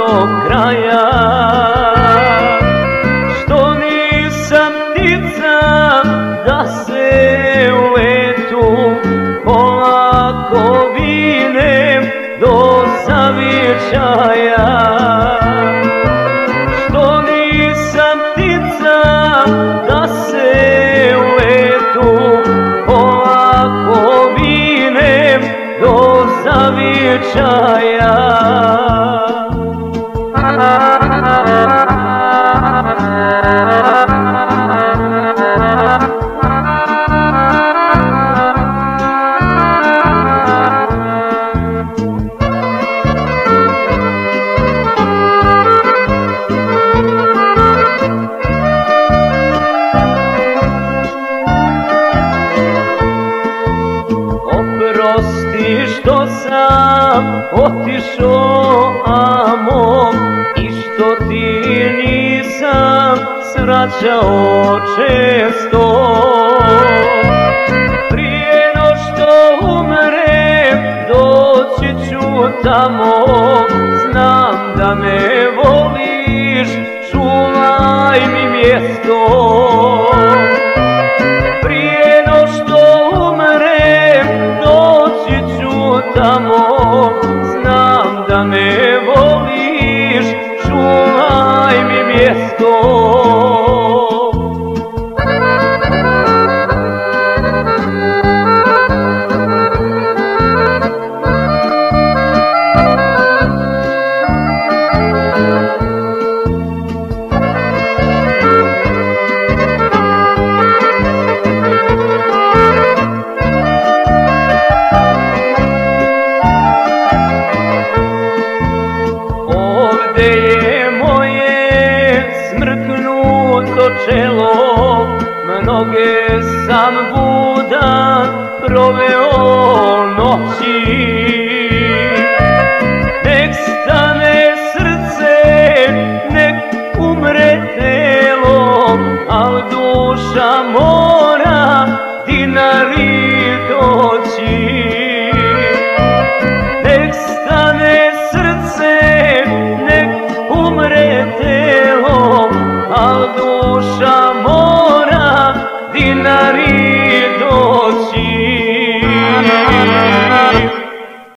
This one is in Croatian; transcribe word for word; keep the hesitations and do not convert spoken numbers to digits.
kraja. Što nisam ptica da se u letu polako vinem do zavičaja. Što nisam ptica da se u letu polako vinem do zavičaja. Oprosti što sam otišao amo i što ti nisam svraćao često. Prije no što umrem doći ću tamo, znam da me voliš, čuvaj mi mjesto. Prije no što umrem doći ću tamo, znam da me voliš, čuvaj mi mjesto. Ovdje je moje smrknuto čelo, mnoge sam budan proveo noći.